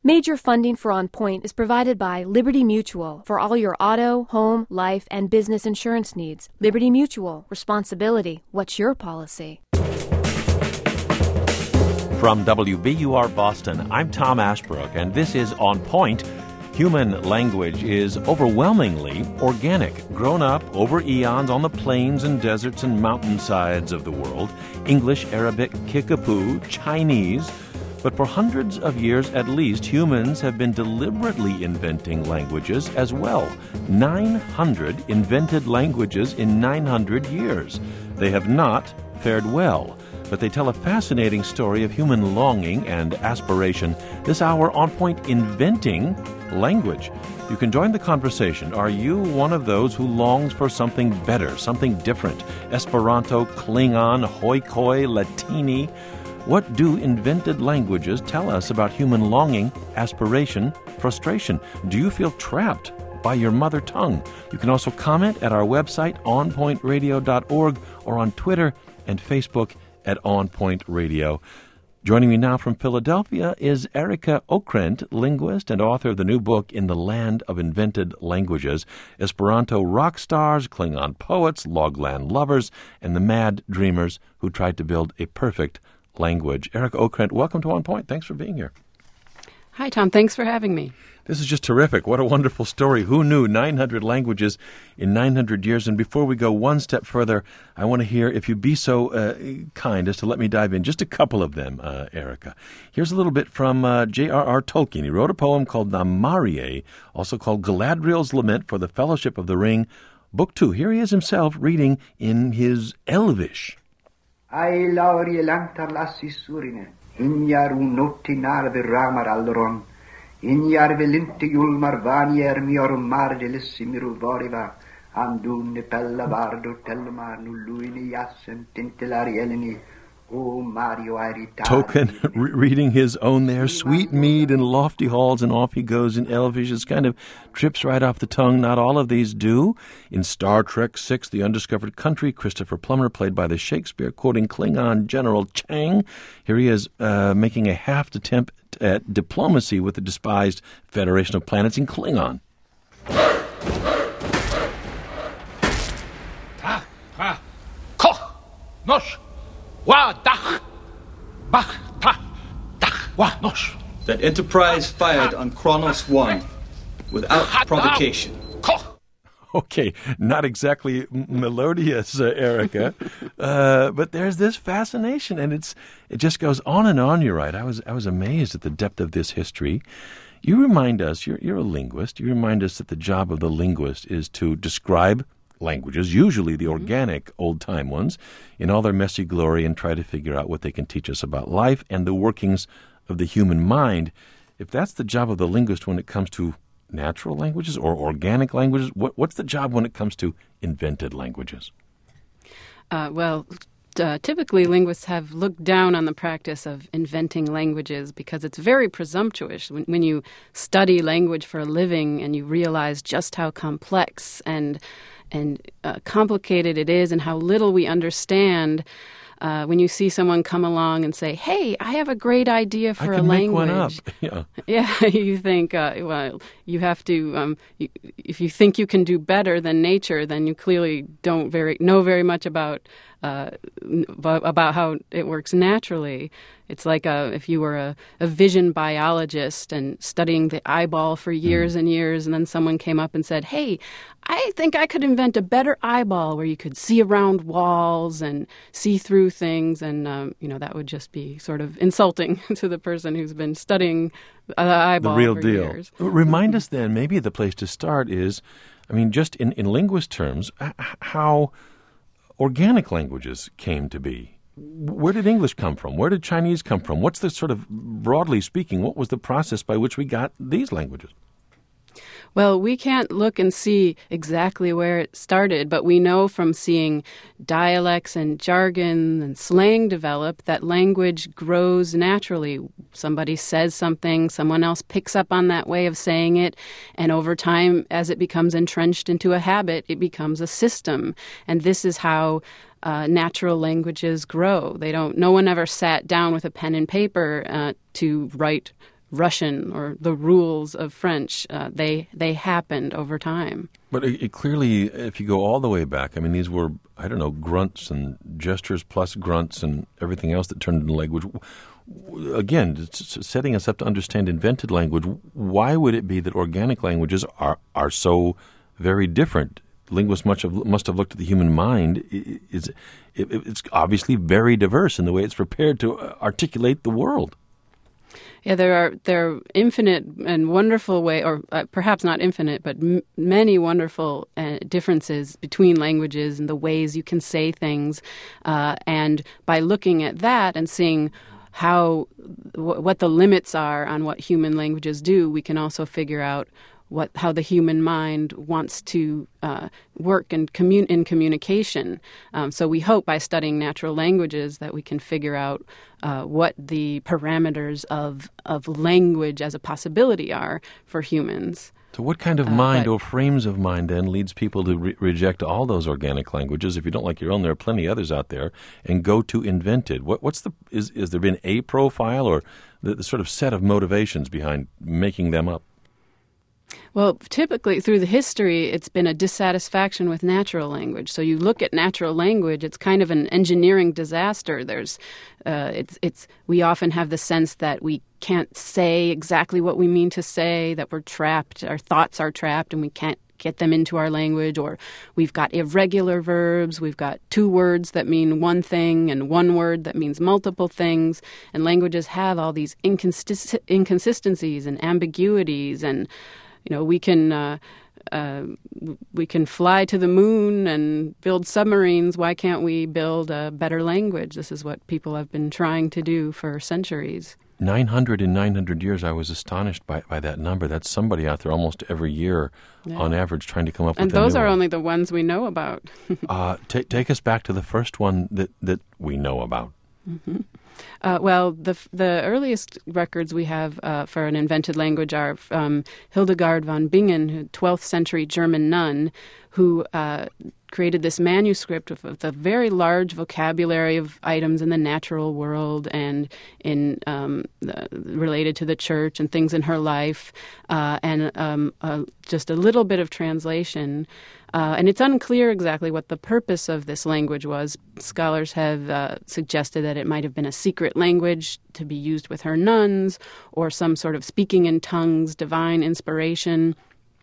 Major funding for On Point is provided by Liberty Mutual for all your auto, home, life, and business insurance needs. Liberty Mutual. Responsibility. What's your policy? From WBUR Boston, I'm Tom Ashbrook, and this is On Point. Human language is overwhelmingly organic, grown up over eons on the plains and deserts and mountainsides of the world. English, Arabic, Kickapoo, Chinese. But for hundreds of years at least, humans have been deliberately inventing languages as well. 900 invented languages in 900 years. They have not fared well, but they tell a fascinating story of human longing and aspiration. This hour, On Point, inventing language. You can join the conversation. Are you one of those who longs for something better, something different? Esperanto, Klingon, Hoi Khoi, Latini. What do invented languages tell us about human longing, aspiration, frustration? Do you feel trapped by your mother tongue? You can also comment at our website, onpointradio.org, or on Twitter and Facebook at On Point Radio. Joining me now from Philadelphia is Erika Okrent, linguist and author of the new book, In the Land of Invented Languages, Esperanto Rock Stars, Klingon Poets, Logland Lovers, and the Mad Dreamers Who Tried to Build a Perfect Language. Erika Okrent, welcome to On Point. Thanks for being here. Hi, Tom. Thanks for having me. This is just terrific. What a wonderful story. Who knew 900 languages in 900 years? And before we go one step further, I want to hear, if you'd be so kind as to let me dive in, just a couple of them, Erika. Here's a little bit from J.R.R. Tolkien. He wrote a poem called Namarie, also called Galadriel's Lament for the Fellowship of the Ring, Book 2. Here he is himself reading in his Elvish. Ai laurie lantar lassi surine, injar unotti narve ramar alderon, injar velinti julmar vanier mior marde lissi miru voriva, andune pella vardo telmar nulluini yassen tintelari eleni, o Mario Aritari. Tolkien reading his own there, sweet mead in lofty halls, and off he goes in Elvish. It's kind of trips right off the tongue. Not all of these do. In Star Trek VI, The Undiscovered Country, Christopher Plummer, played by the Shakespeare, quoting Klingon General Chang. Here he is making a half attempt at diplomacy with the despised Federation of Planets in Klingon. Ta, ha, koch, nosh. Wa dach, bach, ta, dach, wa nosh. That Enterprise fired on Kronos 1 without provocation. Okay, not exactly melodious, Erika, but there's this fascination, and it just goes on and on. You're right. I was amazed at the depth of this history. You remind us, you're a linguist. You remind us that the job of the linguist is to describe languages, usually the organic old-time ones, in all their messy glory, and try to figure out what they can teach us about life and the workings of the human mind. If that's the job of the linguist when it comes to natural languages or organic languages, what's the job when it comes to invented languages? Typically linguists have looked down on the practice of inventing languages because it's very presumptuous. When you study language for a living and you realize just how complex and complicated it is and how little we understand, when you see someone come along and say, hey, I have a great idea for a language. I can make one up. Yeah, you think, you have to, if you think you can do better than nature, then you clearly don't know very much about how it works naturally. It's like if you were a vision biologist and studying the eyeball for years and years, and then someone came up and said, hey, I think I could invent a better eyeball where you could see around walls and see through things, and that would just be sort of insulting to the person who's been studying the eyeball the real for deal. years. Remind us then, maybe the place to start is, just in linguist terms, how organic languages came to be. Where did English come from? Where did Chinese come from? What's the sort of, broadly speaking, what was the process by which we got these languages? Well, we can't look and see exactly where it started, but we know from seeing dialects and jargon and slang develop that language grows naturally. Somebody says something, someone else picks up on that way of saying it, and over time, as it becomes entrenched into a habit, it becomes a system. And this is how natural languages grow. No one ever sat down with a pen and paper to write Russian or the rules of French. They happened over time. But it clearly, if you go all the way back, I mean, these were, I don't know, grunts and gestures plus grunts and everything else that turned into language. Again, setting us up to understand invented language, why would it be that organic languages are so very different? Linguists must have looked at the human mind. It's obviously very diverse in the way it's prepared to articulate the world. Yeah, there are infinite and wonderful or perhaps not infinite, but many wonderful differences between languages and the ways you can say things. And by looking at that and seeing what the limits are on what human languages do, we can also figure out how the human mind wants to work in communication. So we hope by studying natural languages that we can figure out what the parameters of language as a possibility are for humans. So what kind of mind or frames of mind then leads people to reject all those organic languages? If you don't like your own, there are plenty others out there, and go to invented. Is there been a profile or the sort of set of motivations behind making them up? Well, typically through the history, it's been a dissatisfaction with natural language. So you look at natural language, it's kind of an engineering disaster. We often have the sense that we can't say exactly what we mean to say, that we're trapped, our thoughts are trapped, and we can't get them into our language, or we've got irregular verbs, we've got two words that mean one thing and one word that means multiple things, and languages have all these inconsistencies and ambiguities, and we can fly to the moon and build submarines. Why can't we build a better language? This is what people have been trying to do for centuries. 900 in 900 years, I was astonished by that number. That's somebody out there almost every year, on average, trying to come up with a new one. And those are only the ones we know about. Take us back to the first one that we know about. Mm-hmm. Well, the earliest records we have for an invented language are Hildegard von Bingen, 12th century German nun, who created this manuscript of the very large vocabulary of items in the natural world and related to the church and things in her life, and just a little bit of translation. And it's unclear exactly what the purpose of this language was. Scholars have suggested that it might have been a secret language to be used with her nuns, or some sort of speaking in tongues, divine inspiration.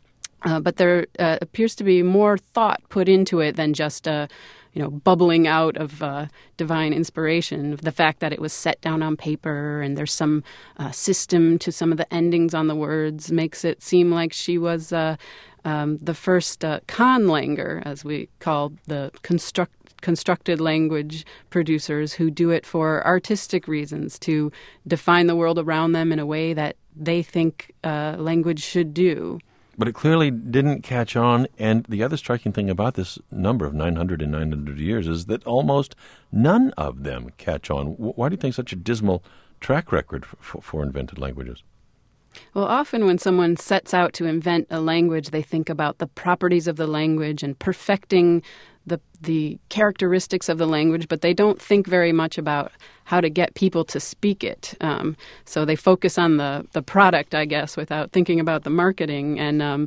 But there appears to be more thought put into it than just bubbling out of divine inspiration. The fact that it was set down on paper and there's some system to some of the endings on the words makes it seem like she was the first conlanger, as we call the constructed language producers who do it for artistic reasons, to define the world around them in a way that they think language should do. But it clearly didn't catch on, and the other striking thing about this number of 900 in 900 years is that almost none of them catch on. Why do you think such a dismal track record for invented languages? Well, often when someone sets out to invent a language, they think about the properties of the language and perfecting the characteristics of the language, but they don't think very much about how to get people to speak it. So they focus on the product, I guess, without thinking about the marketing.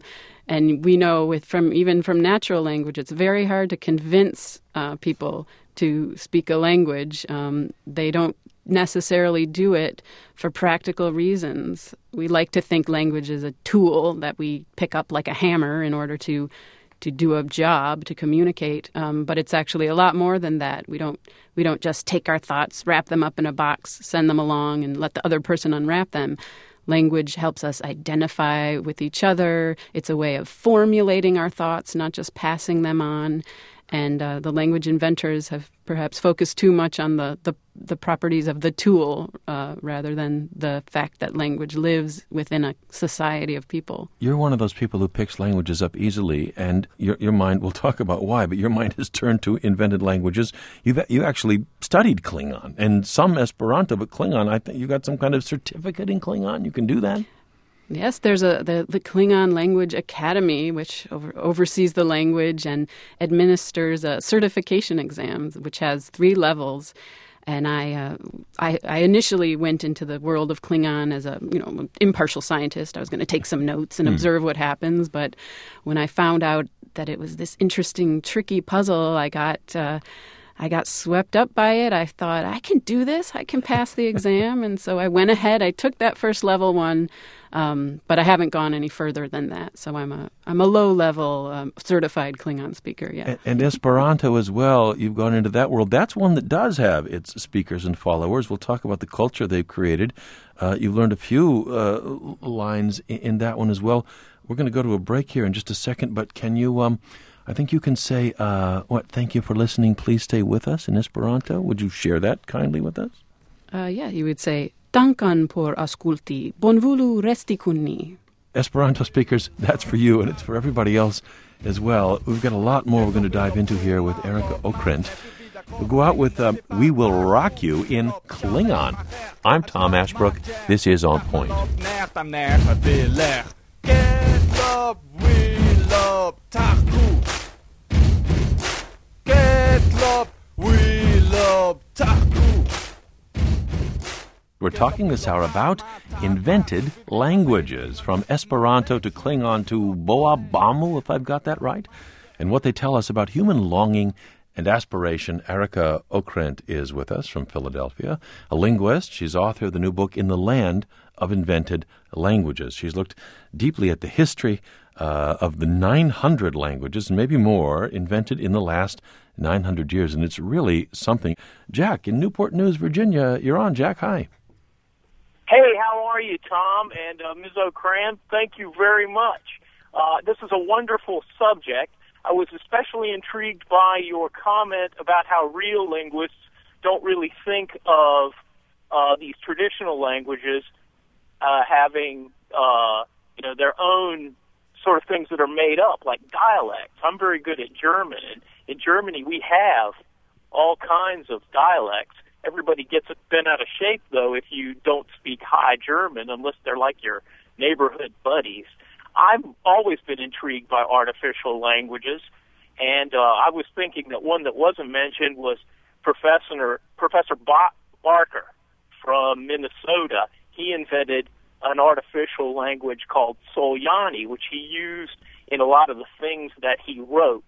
And we know even from natural language, it's very hard to convince people to speak a language. They don't necessarily do it for practical reasons. We like to think language is a tool that we pick up like a hammer in order to do a job, to communicate, but it's actually a lot more than that. We don't just take our thoughts, wrap them up in a box, send them along, and let the other person unwrap them. Language helps us identify with each other. It's a way of formulating our thoughts, not just passing them on. And the language inventors have perhaps focused too much on the properties of the tool rather than the fact that language lives within a society of people. You're one of those people who picks languages up easily, and your mind, we'll talk about why, but your mind has turned to invented languages. You actually studied Klingon and some Esperanto, but Klingon, I think you got some kind of certificate in Klingon. You can do that? Yes, there's the Klingon Language Academy, which oversees the language and administers certification exams, which has 3 levels. And I initially went into the world of Klingon as a impartial scientist. I was going to take some notes and observe what happens. But when I found out that it was this interesting, tricky puzzle, I got swept up by it. I thought, I can do this. I can pass the exam. And so I went ahead. I took that first level one, but I haven't gone any further than that. So I'm a low-level certified Klingon speaker, yeah. And Esperanto as well, you've gone into that world. That's one that does have its speakers and followers. We'll talk about the culture they've created. You've learned a few lines in that one as well. We're going to go to a break here in just a second, but can you... I think you can say, thank you for listening, please stay with us in Esperanto. Would you share that kindly with us? Yeah, you would say, Dankan por asculti, bonvolu resti kun ni. Esperanto speakers, that's for you, and it's for everybody else as well. We've got a lot more we're going to dive into here with Erika Okrent. We'll go out with We Will Rock You in Klingon. I'm Tom Ashbrook. This is On Point. We're talking this hour about invented languages, from Esperanto to Klingon to Boabamu, if I've got that right, and what they tell us about human longing and aspiration. Erika Okrent is with us from Philadelphia, a linguist. She's author of the new book, In the Land of Invented Languages. She's looked deeply at the history of the 900 languages, and maybe more, invented in the last 900 years, and it's really something. Jack in Newport News, Virginia, you're on. Jack, hi. Hey, how are you, Tom and Ms. Okrent? Thank you very much. This is a wonderful subject. I was especially intrigued by your comment about how real linguists don't really think of these traditional languages having their own sort of things that are made up, like dialects. I'm very good at German, and in Germany we have all kinds of dialects. Everybody gets bent out of shape, though, if you don't speak High German, unless they're like your neighborhood buddies. I've always been intrigued by artificial languages, and I was thinking that one that wasn't mentioned was Professor Barker from Minnesota. He invented an artificial language called Solyani, which he used in a lot of the things that he wrote.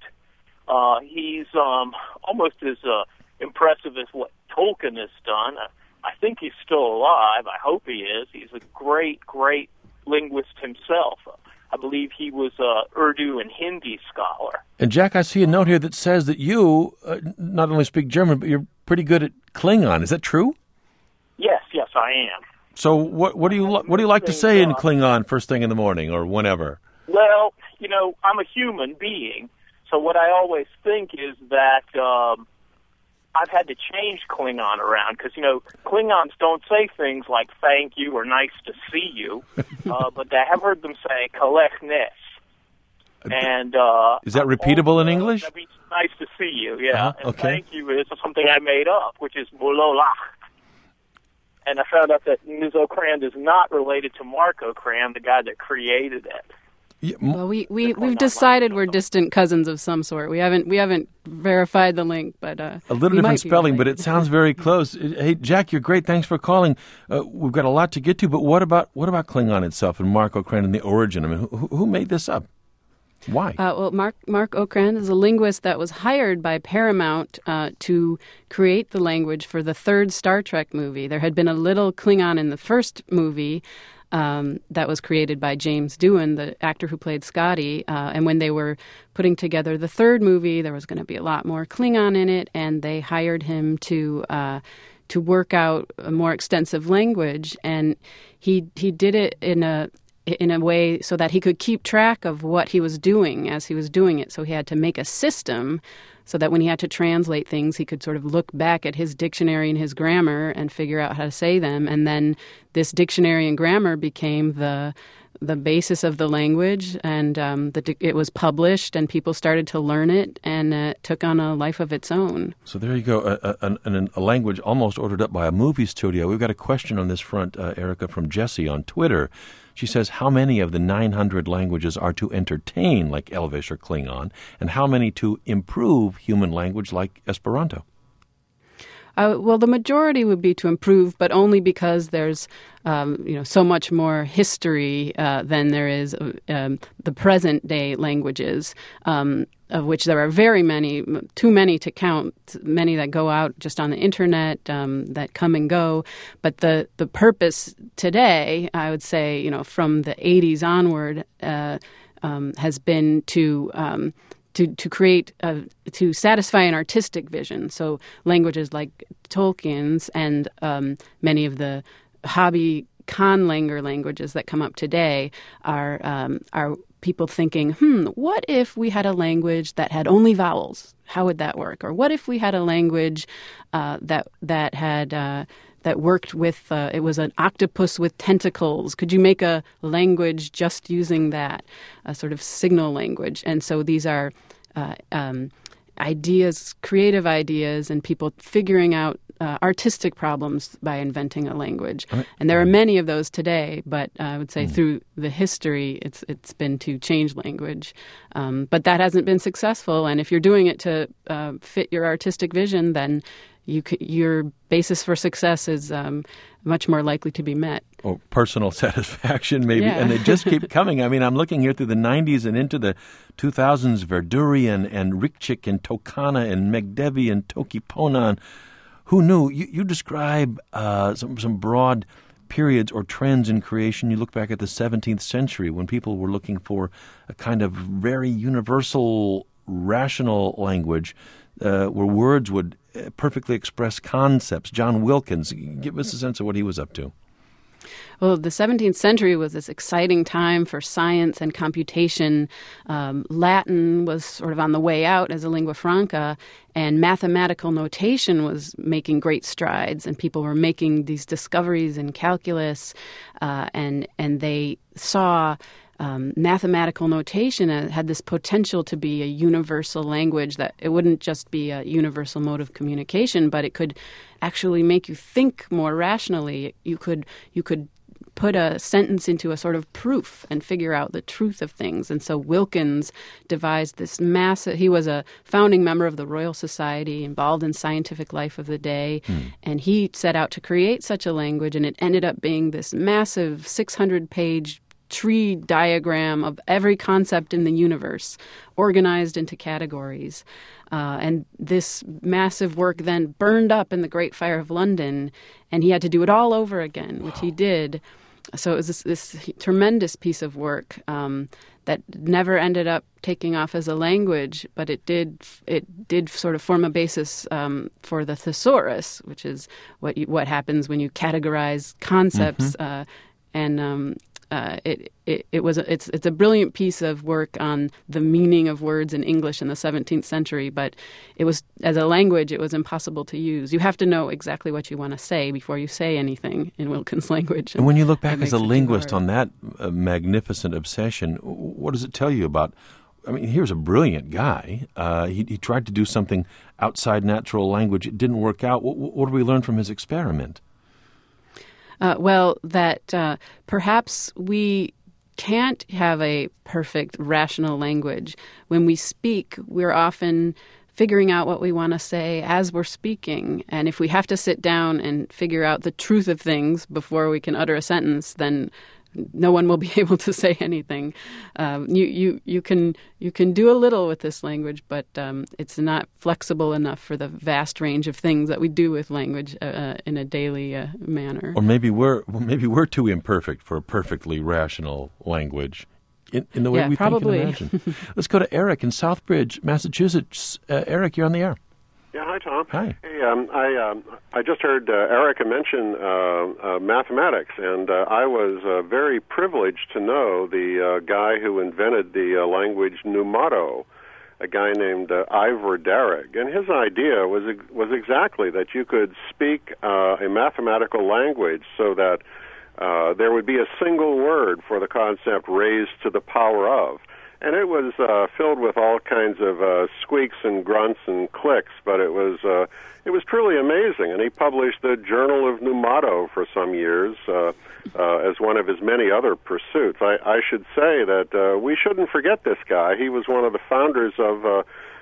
He's almost as impressive as what Tolkien has done. I think he's still alive. I hope he is. He's a great, great linguist himself. I believe he was a Urdu and Hindi scholar. And Jack, I see a note here that says that you not only speak German, but you're pretty good at Klingon. Is that true? Yes, I am. So what do you like to say in Klingon first thing in the morning or whenever? Well, I'm a human being, so what I always think is that I've had to change Klingon around because, Klingons don't say things like thank you or nice to see you, but I have heard them say kalech nes. And is that repeatable in English? That means nice to see you, yeah. Uh-huh. And okay. Thank you is something I made up, which is bololach. And I found out that Ms. Okrent is not related to Mark Okrent, the guy that created it. Yeah, well, we've decided we're distant cousins of some sort. We haven't verified the link, but a little different spelling, but it sounds very close. Hey, Jack, you're great. Thanks for calling. We've got a lot to get to, but what about Klingon itself and Mark Okrent and the origin? I mean, who made this up? Why? Well, Mark Okrent is a linguist that was hired by Paramount to create the language for the third Star Trek movie. There had been a little Klingon in the first movie that was created by James Doohan, the actor who played Scotty. And when they were putting together the third movie, there was going to be a lot more Klingon in it, and they hired him to work out a more extensive language. And he did it in a way so that he could keep track of what he was doing as he was doing it. So he had to make a system so that when he had to translate things, he could sort of look back at his dictionary and his grammar and figure out how to say them. And then this dictionary and grammar became the basis of the language, and it was published, and people started to learn it, and it took on a life of its own. So there you go, a language almost ordered up by a movie studio. We've got a question on this front, Erika, from Jessie on Twitter. She says, how many of the 900 languages are to entertain, like Elvish or Klingon, and how many to improve human language, like Esperanto? Well, the majority would be to improve, but only because there's so much more history than there is the present day languages, of which there are very many, too many to count, many that go out just on the internet, that come and go. But the purpose today, I would say, from the 80s onward, has been to create, to satisfy an artistic vision. So languages like Tolkien's and many of the hobby conlanger languages that come up today are people thinking, what if we had a language that had only vowels? How would that work? Or what if we had a language that worked with, it was an octopus with tentacles? Could you make a language just using that, a sort of signal language? And so these are ideas, creative ideas, and people figuring out artistic problems by inventing a language. And there are many of those today, but I would say through the history, it's been to change language. But that hasn't been successful, and if you're doing it to fit your artistic vision, then your basis for success is much more likely to be met. Or personal satisfaction, maybe. Yeah. And they just keep coming. I mean, I'm looking here through the 90s and into the 2000s, Verdurian and Rikchik and Tokana and Megdevi and Tokiponan. Who knew? You describe some broad periods or trends in creation. You look back at the 17th century when people were looking for a kind of very universal, rational language where words would perfectly express concepts. John Wilkins, give us a sense of what he was up to. Well, the 17th century was this exciting time for science and computation. Latin was sort of on the way out as a lingua franca, and mathematical notation was making great strides, and people were making these discoveries in calculus, and they saw mathematical notation had this potential to be a universal language, that it wouldn't just be a universal mode of communication, but it could actually make you think more rationally. You could put a sentence into a sort of proof and figure out the truth of things. And so Wilkins devised this massive, he was a founding member of the Royal Society, involved in scientific life of the day, and he set out to create such a language, and it ended up being this massive 600-page tree diagram of every concept in the universe, organized into categories. And this massive work then burned up in the Great Fire of London, and he had to do it all over again, which he did. So it was this tremendous piece of work that never ended up taking off as a language, but it did sort of form a basis for the thesaurus, which is what happens when you categorize concepts. It's a brilliant piece of work on the meaning of words in English in the 17th century, but it was, as a language, it was impossible to use. You have to know exactly what you want to say before you say anything in Wilkins' language. And when you look back as a linguist on that magnificent obsession, what does it tell you about? I mean, here's a brilliant guy. He tried to do something outside natural language. It didn't work out. What do we learn from his experiment? That perhaps we can't have a perfect rational language. When we speak, we're often figuring out what we want to say as we're speaking. And if we have to sit down and figure out the truth of things before we can utter a sentence, then no one will be able to say anything. You can do a little with this language, but it's not flexible enough for the vast range of things that we do with language in a daily manner. Or maybe we're too imperfect for a perfectly rational language in the way we probably. think and imagine. Let's go to Eric in Southbridge, Massachusetts. Eric, you're on the air. Yeah, hi, Tom. Hi. Hey, I just heard Erica mention mathematics, and I was very privileged to know the guy who invented the language Numato, a guy named Ivor Darragh. And his idea was exactly that you could speak a mathematical language so that there would be a single word for the concept raised to the power of. And it was filled with all kinds of squeaks and grunts and clicks, but it was truly amazing. And he published the Journal of Numato for some years as one of his many other pursuits. I should say that we shouldn't forget this guy. He was one of the founders of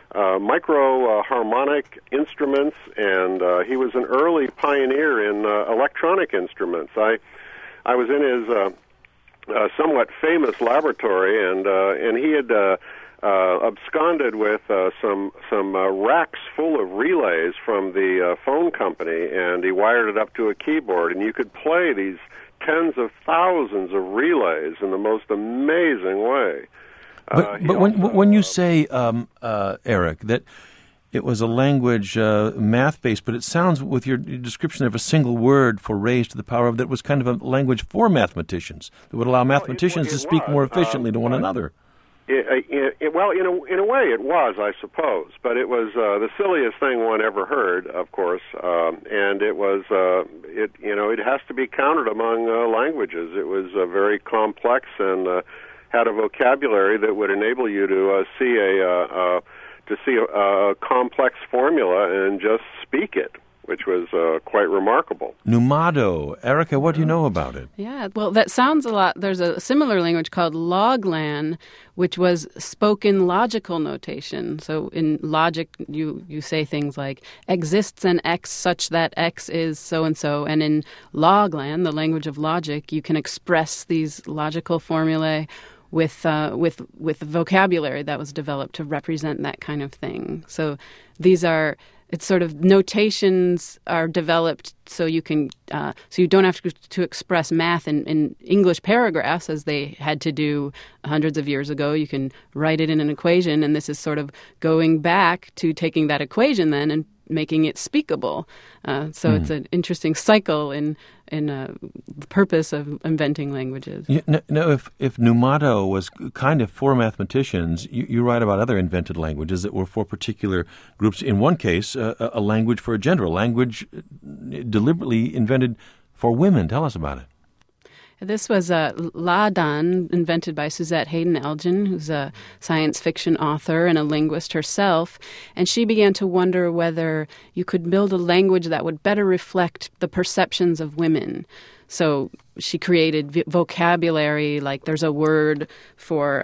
micro-harmonic instruments, and he was an early pioneer in electronic instruments. I was in his somewhat famous laboratory, and he had absconded with some racks full of relays from the phone company, and he wired it up to a keyboard, and you could play these tens of thousands of relays in the most amazing way. But when you say, Eric, that it was a language math-based, but it sounds with your description of a single word for raised to the power of that was kind of a language for mathematics that would allow mathematicians to speak more efficiently to one another. Well, in a way, it was, I suppose, but it was the silliest thing one ever heard, of course, and it was, it has to be counted among languages. It was very complex and had a vocabulary that would enable you to see a complex formula and just speak it, which was quite remarkable. Numado. Erica, what do you know about it? Yeah, well, that sounds a lot. There's a similar language called Loglan, which was spoken logical notation. So in logic, you say things like, exists an X such that X is so-and-so. And in Loglan, the language of logic, you can express these logical formulae with vocabulary that was developed to represent that kind of thing. So it's sort of notations are developed so you can so you don't have to express math in English paragraphs as they had to do hundreds of years ago. You can write it in an equation, and this is sort of going back to taking that equation then and making it speakable. So it's an interesting cycle in the purpose of inventing languages. Now, if Numado was kind of for mathematicians, you write about other invented languages that were for particular groups. In one case, a language for a gender, a language deliberately invented for women. Tell us about it. This was Ladan, invented by Suzette Haden Elgin, who's a science fiction author and a linguist herself. And she began to wonder whether you could build a language that would better reflect the perceptions of women. So she created vocabulary, like there's a word for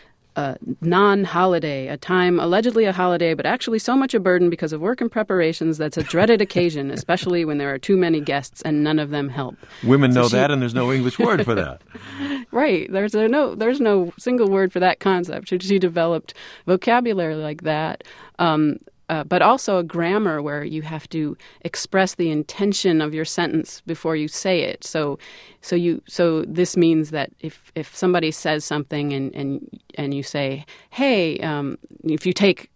non-holiday, a time allegedly a holiday, but actually so much a burden because of work and preparations that's a dreaded occasion, especially when there are too many guests and none of them help. Women know that, and there's no English word for that. Right. There's no single word for that concept. She developed vocabulary like that. But also a grammar where you have to express the intention of your sentence before you say it. So this means that if somebody says something and you say, "Hey," if you take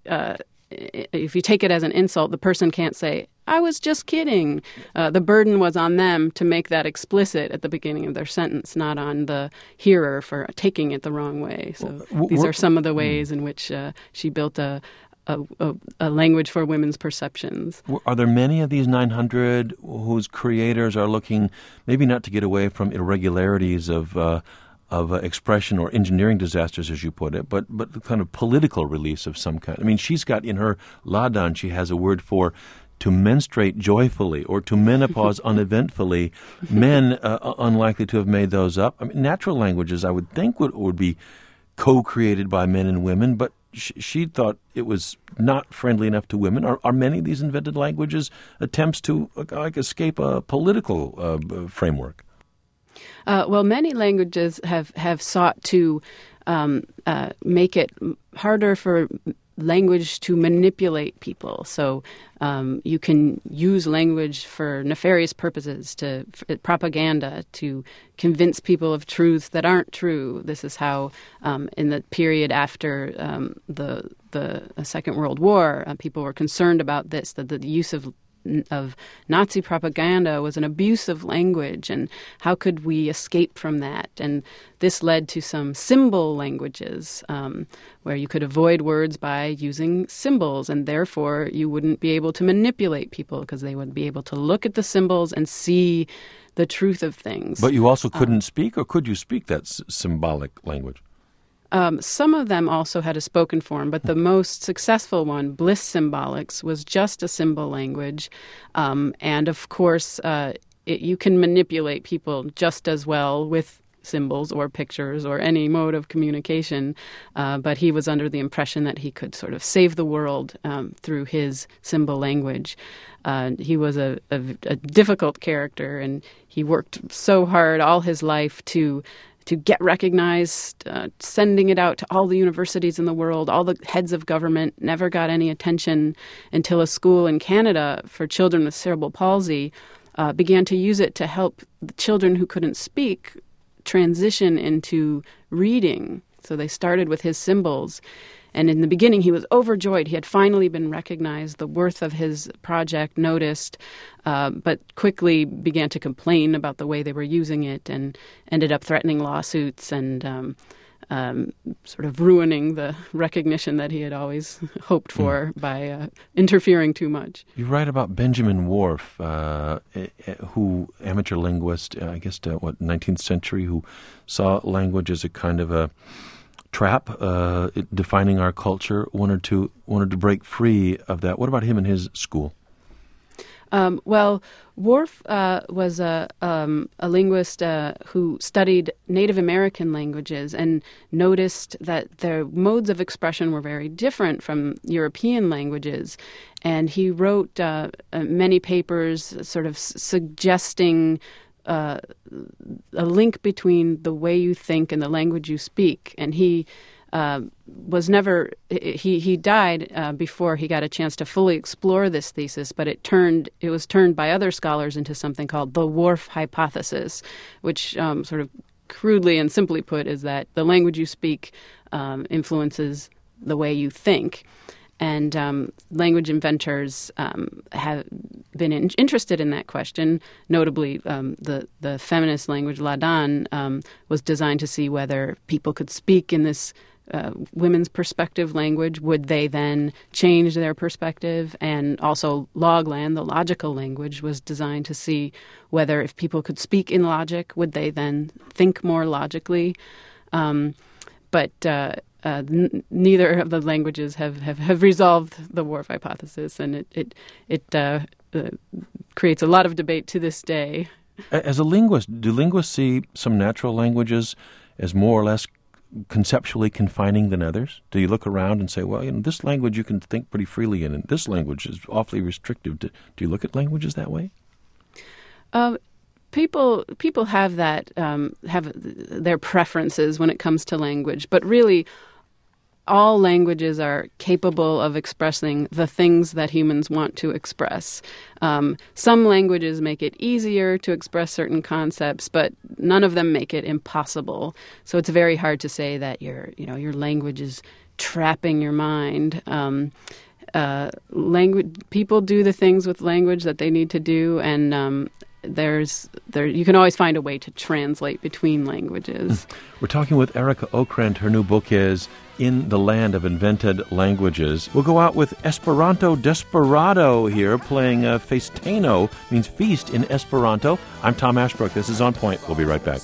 it as an insult, the person can't say, "I was just kidding." The burden was on them to make that explicit at the beginning of their sentence, not on the hearer for taking it the wrong way. So these are some of the ways in which she built a language for women's perceptions. Are there many of these 900 whose creators are looking maybe not to get away from irregularities of expression or engineering disasters, as you put it, but the kind of political release of some kind? I mean, she's got in her Ladan, she has a word for to menstruate joyfully or to menopause uneventfully. Men unlikely to have made those up. I mean, natural languages, I would think, would be co-created by men and women, but she thought it was not friendly enough to women. Are many of these invented languages attempts to escape a political framework? Well, many languages have sought to make it harder for language to manipulate people. So you can use language for nefarious purposes, for propaganda, to convince people of truths that aren't true. This is how, in the period after the Second World War, people were concerned about this, that the use of Nazi propaganda was an abuse of language, and how could we escape from that? And this led to some symbol languages where you could avoid words by using symbols, and therefore you wouldn't be able to manipulate people because they would be able to look at the symbols and see the truth of things. But you also couldn't speak, or could you speak that symbolic language? Some of them also had a spoken form, but the most successful one, Bliss Symbolics, was just a symbol language. And of course, you can manipulate people just as well with symbols or pictures or any mode of communication, but he was under the impression that he could sort of save the world through his symbol language. He was a difficult character, and he worked so hard all his life to get recognized, sending it out to all the universities in the world, all the heads of government, never got any attention until a school in Canada for children with cerebral palsy began to use it to help the children who couldn't speak transition into reading. So they started with his symbols. And in the beginning, he was overjoyed. He had finally been recognized, the worth of his project noticed, but quickly began to complain about the way they were using it and ended up threatening lawsuits and sort of ruining the recognition that he had always hoped for by interfering too much. You write about Benjamin Whorf, who, amateur linguist, 19th century, who saw language as a kind of a trap, defining our culture, wanted to break free of that. What about him and his school? Well, Whorf was a linguist who studied Native American languages and noticed that their modes of expression were very different from European languages. And he wrote many papers sort of suggesting a link between the way you think and the language you speak. And he was never, he died before he got a chance to fully explore this thesis, but it was turned by other scholars into something called the Whorf hypothesis, which sort of crudely and simply put is that the language you speak influences the way you think. And language inventors have been interested in that question. Notably, the feminist language Ladan was designed to see whether people could speak in this women's perspective language. Would they then change their perspective? And also Loglan, the logical language, was designed to see whether if people could speak in logic, would they then think more logically? But neither of the languages have resolved the Whorf hypothesis, and it creates a lot of debate to this day. As a linguist, do linguists see some natural languages as more or less conceptually confining than others? Do you look around and say, well, this language you can think pretty freely in, and this language is awfully restrictive? Do you look at languages that way? People have that have their preferences when it comes to language, but really all languages are capable of expressing the things that humans want to express. Some languages make it easier to express certain concepts, but none of them make it impossible. So it's very hard to say that your language is trapping your mind. People do the things with language that they need to do, and you can always find a way to translate between languages. We're talking with Erika Okrent. Her new book is In the Land of Invented Languages. We'll go out with Esperanto Desperado here, playing Festeno, means feast in Esperanto. I'm Tom Ashbrook. This is On Point. We'll be right back.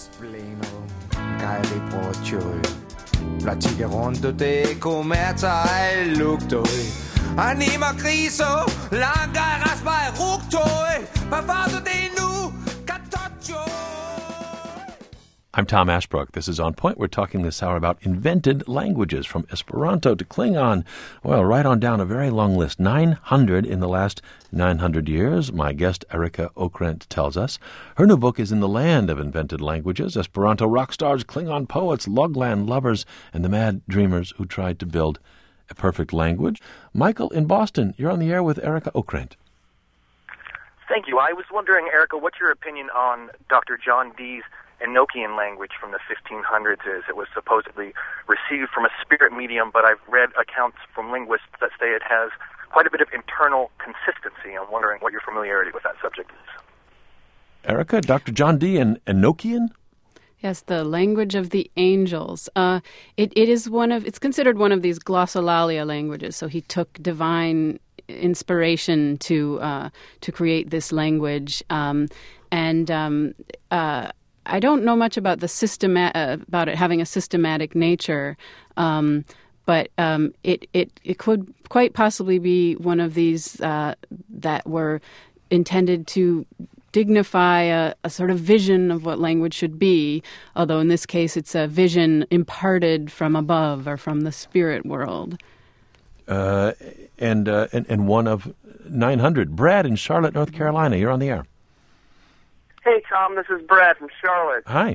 I'm Tom Ashbrook. This is On Point. We're talking this hour about invented languages, from Esperanto to Klingon. Well, right on down a very long list, 900 in the last 900 years, my guest Erika Okrent tells us. Her new book is In the Land of Invented Languages, Esperanto rock stars, Klingon poets, Loglan lovers, and the mad dreamers who tried to build a perfect language. Michael in Boston, you're on the air with Erika Okrent. Thank you. I was wondering, Erika, what's your opinion on Dr. John Dee's Enochian language from the 1500s is? It was supposedly received from a spirit medium, but I've read accounts from linguists that say it has quite a bit of internal consistency. I'm wondering what your familiarity with that subject is. Erika, Dr. John Dee and Enochian? Yes, the language of the angels. It's considered one of these glossolalia languages. So he took divine inspiration to create this language, I don't know much about about it having a systematic nature, but it could quite possibly be one of these that were intended to dignify a sort of vision of what language should be, although in this case it's a vision imparted from above or from the spirit world. And one of 900. Brad in Charlotte, North Carolina. You're on the air. Hey, Tom. This is Brad from Charlotte. Hi.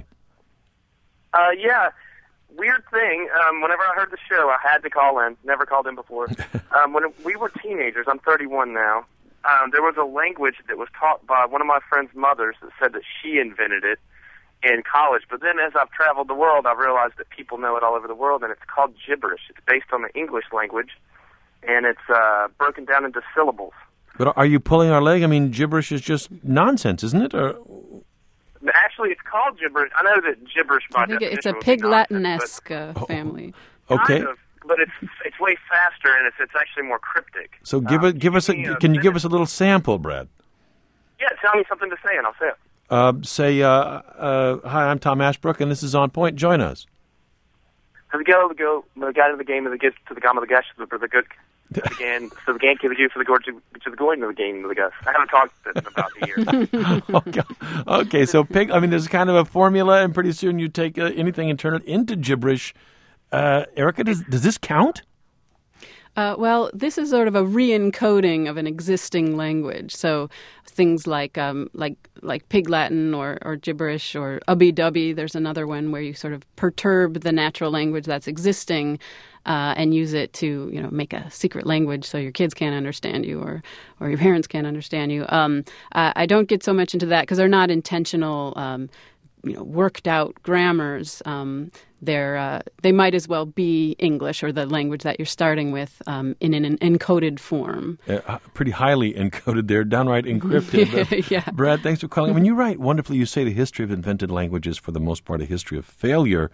Yeah. Weird thing. Whenever I heard the show, I had to call in. Never called in before. When we were teenagers, I'm 31 now, there was a language that was taught by one of my friend's mothers that said that she invented it in college. But then as I've traveled the world, I've realized that people know it all over the world, and it's called gibberish. It's based on the English language, and it's broken down into syllables. But are you pulling our leg? I mean, gibberish is just nonsense, isn't it? Or... Actually, it's called gibberish. I know that gibberish by definition it's a Pig Latin-esque family. Okay. Kind of, but it's way faster, and it's actually more cryptic. So can you give us a little sample, Brad? Yeah, tell me something to say, and I'll say it. Hi, I'm Tom Ashbrook, and this is On Point. Join us. The guy to the game of the gift to the gum of the gush for the good again. So the game gives you for the gorge to the going of the game of the gush. I haven't talked to them about the year. Okay. So pig. I mean, there's kind of a formula, and pretty soon you take anything and turn it into gibberish. Erica, does this count? Well, this is sort of a re-encoding of an existing language. So things like Pig Latin or gibberish or ubby-dubby. There's another one where you sort of perturb the natural language that's existing and use it to, make a secret language so your kids can't understand you or your parents can't understand you. I don't get so much into that because they're not intentional, worked out grammars. They might as well be English or the language that you're starting with in an encoded form. Pretty highly encoded there, downright encrypted. Yeah. Brad, thanks for calling. I mean, you write wonderfully. You say the history of invented languages, for the most part, a history of failure,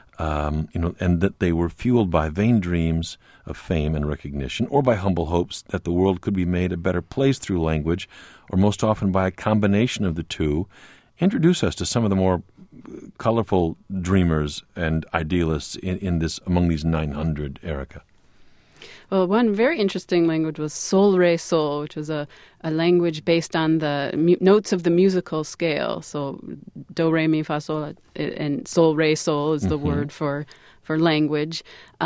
and that they were fueled by vain dreams of fame and recognition, or by humble hopes that the world could be made a better place through language, or most often by a combination of the two. Introduce us to some of the more colorful dreamers and idealists in this among these 900, Erica. Well, one very interesting language was Sol Re Sol, which was a language based on the notes of the musical scale. So Do Re Mi Fa Sol, and Sol Re Sol is the word for language,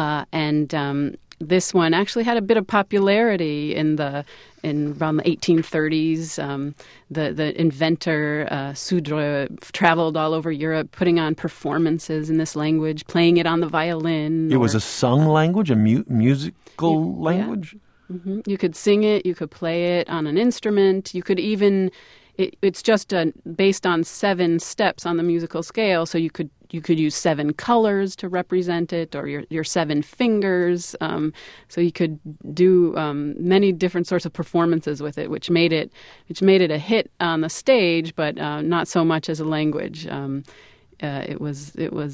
and this one actually had a bit of popularity in around the 1830s. The inventor Sudre traveled all over Europe, putting on performances in this language, playing it on the violin. It was a sung language, a musical language. Yeah. Mm-hmm. You could sing it. You could play it on an instrument. You could even. It's just based on 7 steps on the musical scale, so you could use 7 colors to represent it, or your 7 fingers. So you could do many different sorts of performances with it, which made it a hit on the stage, but not so much as a language. It was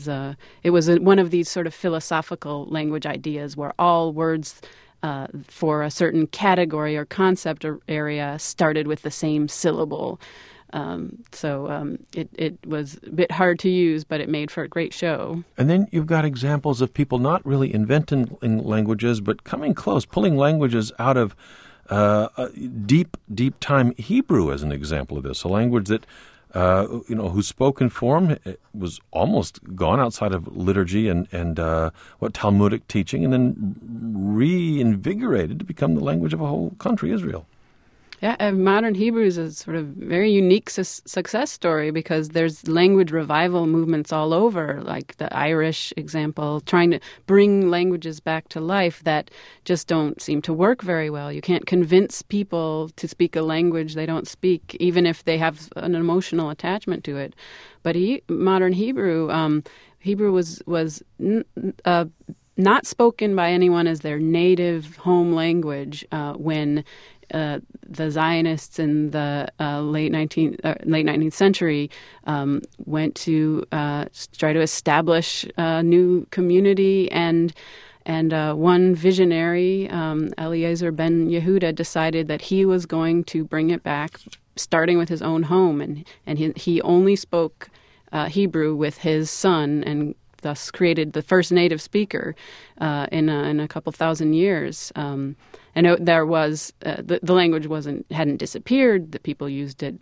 one of these sort of philosophical language ideas where all words for a certain category or concept or area started with the same syllable. It was a bit hard to use, but it made for a great show. And then you've got examples of people not really inventing languages, but coming close, pulling languages out of deep time. Hebrew as an example of this, a language that whose spoken form was almost gone outside of liturgy and Talmudic teaching, and then reinvigorated to become the language of a whole country, Israel. Yeah, modern Hebrew is a sort of very unique success story because there's language revival movements all over, like the Irish example, trying to bring languages back to life that just don't seem to work very well. You can't convince people to speak a language they don't speak, even if they have an emotional attachment to it. But modern Hebrew was not spoken by anyone as their native home language when the Zionists in the late 19th century went to try to establish a new community, and one visionary, Eliezer ben Yehuda, decided that he was going to bring it back, starting with his own home, and he only spoke Hebrew with his son, and thus created the first native speaker in a couple thousand years. And there was the language hadn't disappeared. The people used it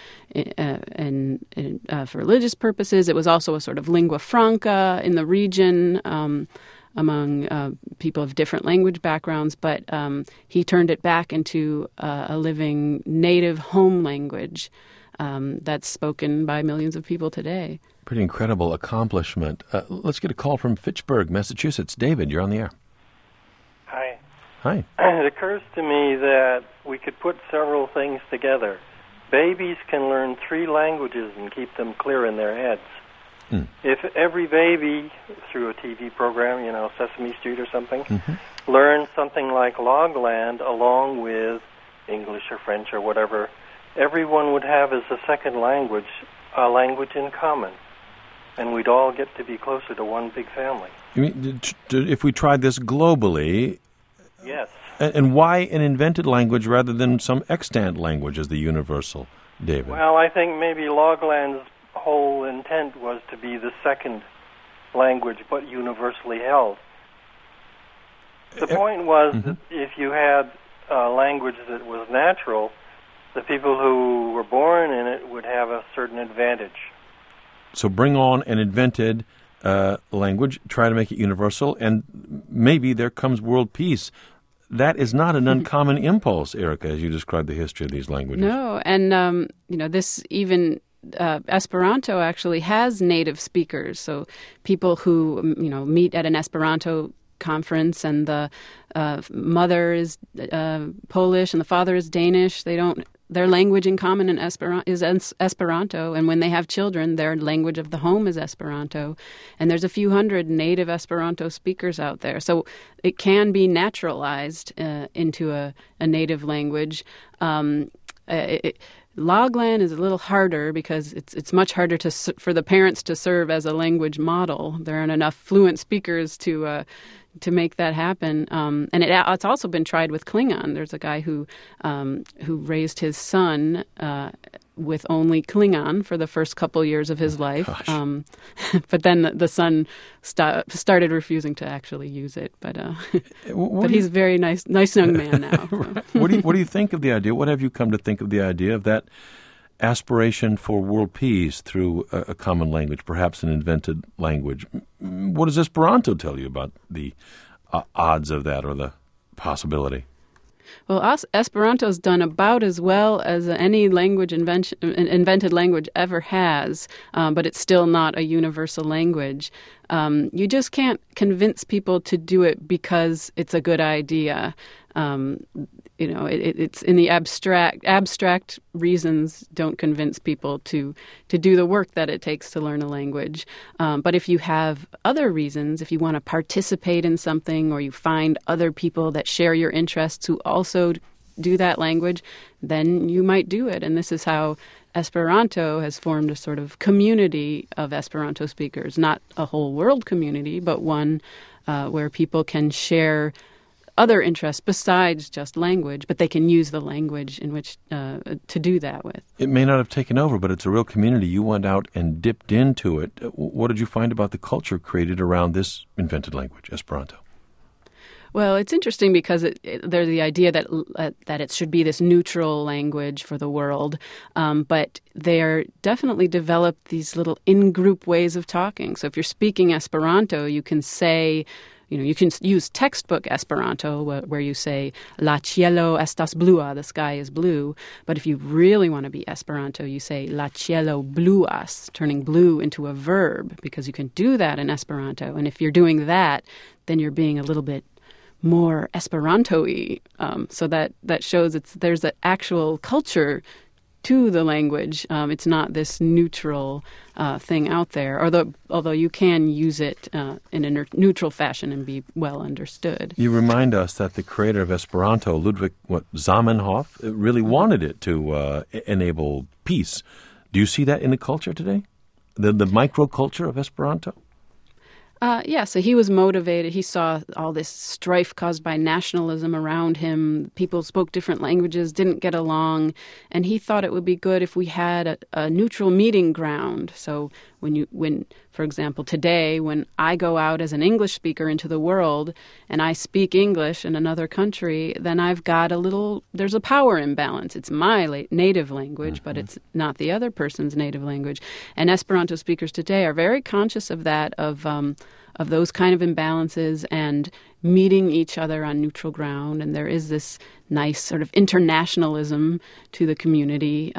for religious purposes. It was also a sort of lingua franca in the region among people of different language backgrounds. But he turned it back into a living native home language that's spoken by millions of people today. Pretty incredible accomplishment. Let's get a call from Fitchburg, Massachusetts. David, you're on the air. Hi. Hi. It occurs to me that we could put several things together. Babies can learn 3 languages and keep them clear in their heads. If every baby, through a TV program, Sesame Street or something, learns something like Logland along with English or French or whatever, everyone would have as a second language a language in common, and we'd all get to be closer to one big family. You mean if we tried this globally? Yes. And why an invented language rather than some extant language as the universal, David? Well, I think maybe Logland's whole intent was to be the second language, but universally held. The point was that if you had a language that was natural, the people who were born in it would have a certain advantage. So bring on an invented language, try to make it universal, and maybe there comes world peace. That is not an uncommon impulse, Erica, as you describe the history of these languages. No, and this even Esperanto actually has native speakers. So people who meet at an Esperanto conference, and the mother is Polish and the father is Danish. Their language in common is Esperanto, and when they have children, their language of the home is Esperanto. And there's a few hundred native Esperanto speakers out there. So it can be naturalized into a native language. Logland is a little harder because it's much harder for the parents to serve as a language model. There aren't enough fluent speakers to make that happen. And it's also been tried with Klingon. There's a guy who raised his son with only Klingon for the first couple years of his life. But then the son started refusing to actually use it. But he's a very nice young man now. What do you think of the idea? What have you come to think of the idea of that aspiration for world peace through a common language, perhaps an invented language? What does Esperanto tell you about the odds of that or the possibility? Well, Esperanto's done about as well as any language invented language ever has, but it's still not a universal language. You just can't convince people to do it because it's a good idea. It's in the abstract reasons don't convince people to do the work that it takes to learn a language. But if you have other reasons, if you want to participate in something, or you find other people that share your interests who also do that language, then you might do it. And this is how Esperanto has formed a sort of community of Esperanto speakers, not a whole world community, but one where people can share other interests besides just language, but they can use the language in which to do that with. It may not have taken over, but it's a real community. You went out and dipped into it. What did you find about the culture created around this invented language, Esperanto? Well, it's interesting because there's the idea that it should be this neutral language for the world, but they're definitely developed these little in-group ways of talking. So if you're speaking Esperanto, you can say, you can use textbook Esperanto where you say, La cielo estas blua, the sky is blue. But if you really want to be Esperanto, you say, La cielo bluas, turning blue into a verb, because you can do that in Esperanto. And if you're doing that, then you're being a little bit more Esperanto-y. So that shows there's an actual culture to the language. It's not this neutral thing out there, although you can use it in a neutral fashion and be well understood. You remind us that the creator of Esperanto, Ludwig Zamenhof, really wanted it to enable peace. Do you see that in the culture today? The microculture of Esperanto? So he was motivated. He saw all this strife caused by nationalism around him. People spoke different languages, didn't get along, and he thought it would be good if we had a neutral meeting ground. So When, for example, today, when I go out as an English speaker into the world and I speak English in another country, then I've got there's a power imbalance. It's my native language, but it's not the other person's native language. And Esperanto speakers today are very conscious of that, of those kind of imbalances and meeting each other on neutral ground. And there is this nice sort of internationalism to the community.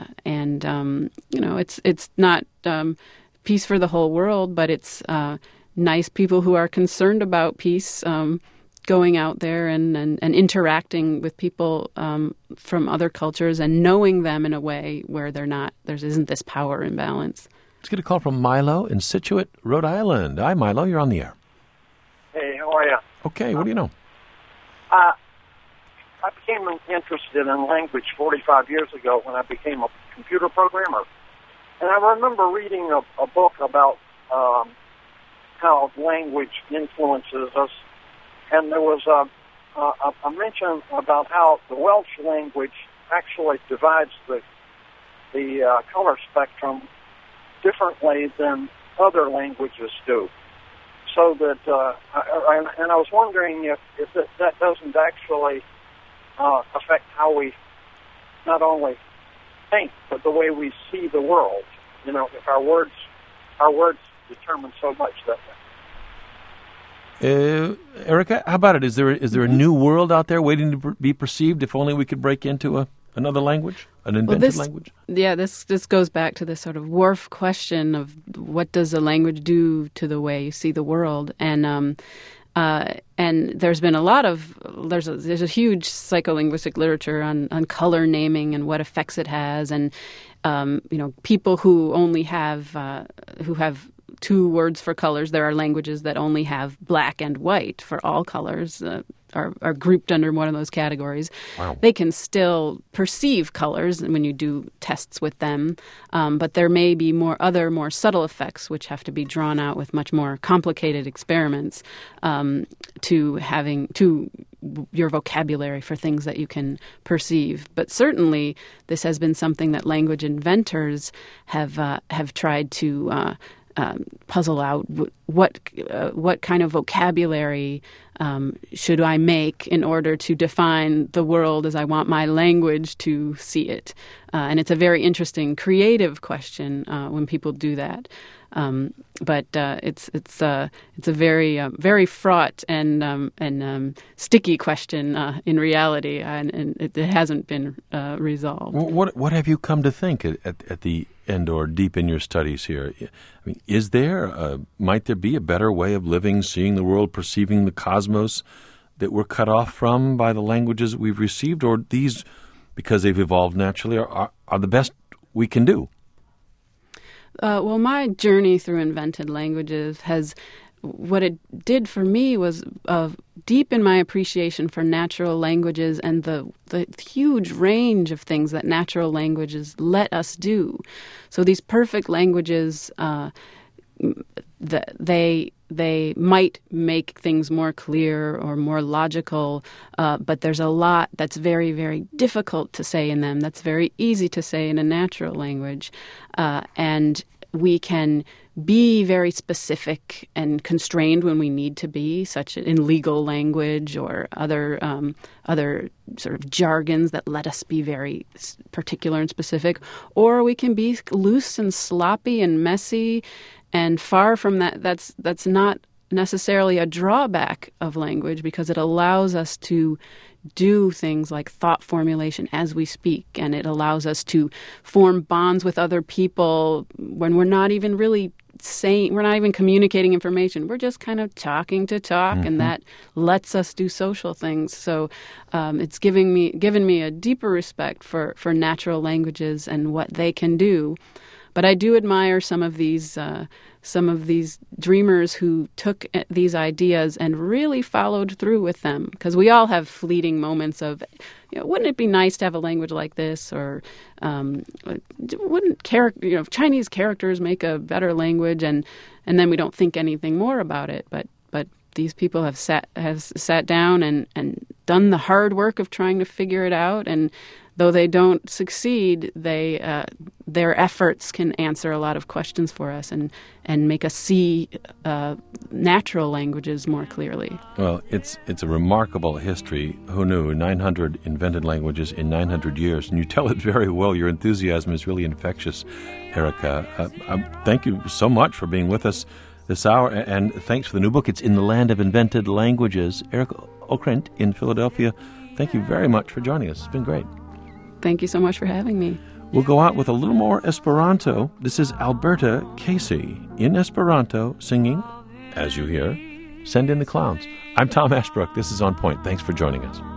It's not peace for the whole world, but it's nice people who are concerned about peace going out there and interacting with people from other cultures and knowing them in a way where there isn't this power imbalance. Let's get a call from Milo in Scituate, Rhode Island. Hi, Milo. You're on the air. Hey, how are you? Okay, what do you know? I became interested in language 45 years ago when I became a computer programmer. And I remember reading a book about how language influences us. And there was a mention about how the Welsh language actually divides the color spectrum differently than other languages do. So that, and I was wondering if that doesn't actually affect how we not only think, but the way we see the world. You know, if our words determine so much that way. Erica, how about it? Is there a new world out there waiting to be perceived if only we could break into another language, an invented language? Yeah, this goes back to this sort of Worf question of what does a language do to the way you see the world, and there's been there's a huge psycholinguistic literature on color naming and what effects it has, and people who only have two words for colors. There are languages that only have black and white for all colors, are grouped under one of those categories. Wow. They can still perceive colors when you do tests with them, but there may be more subtle effects which have to be drawn out with much more complicated experiments to your vocabulary for things that you can perceive. But certainly this has been something that language inventors have tried to puzzle out. What kind of vocabulary should I make in order to define the world as I want my language to see it? And it's a very interesting, creative question when people do that. But it's a very very fraught and sticky question in reality, and it hasn't been resolved. What have you come to think at the end or deep in your studies here? I mean, might there be a better way of living, seeing the world, perceiving the cosmos that we're cut off from by the languages we've received, or these, because they've evolved naturally, are the best we can do? Well, my journey through invented languages what it did for me was deepen my appreciation for natural languages and the huge range of things that natural languages let us do. So these perfect languages, they might make things more clear or more logical, but there's a lot that's very, very difficult to say in them. That's very easy to say in a natural language. And we can be very specific and constrained when we need to be, such in legal language or other sort of jargons that let us be very particular and specific. Or we can be loose and sloppy and messy, and far from that. That's not necessarily a drawback of language, because it allows us to do things like thought formulation as we speak, and it allows us to form bonds with other people when we're not even really we're not even communicating information. We're just kind of talking to talk, and that lets us do social things. So it's given me a deeper respect for natural languages and what they can do. But I do admire some of these dreamers who took these ideas and really followed through with them. Because we all have fleeting moments of, wouldn't it be nice to have a language like this? Or wouldn't Chinese characters make a better language? And then we don't think anything more about it. But these people have sat down and done the hard work of trying to figure it out, and though they don't succeed, their efforts can answer a lot of questions for us and make us see natural languages more clearly. Well, it's a remarkable history. Who knew? 900 invented languages in 900 years, and you tell it very well. Your enthusiasm is really infectious, Erica. Thank you so much for being with us this hour, and thanks for the new book. It's In the Land of Invented Languages. Erica Okrent in Philadelphia, thank you very much for joining us. It's been great. Thank you so much for having me. We'll go out with a little more Esperanto. This is Alberta Casey in Esperanto singing, as you hear, Send in the Clowns. I'm Tom Ashbrook. This is On Point. Thanks for joining us.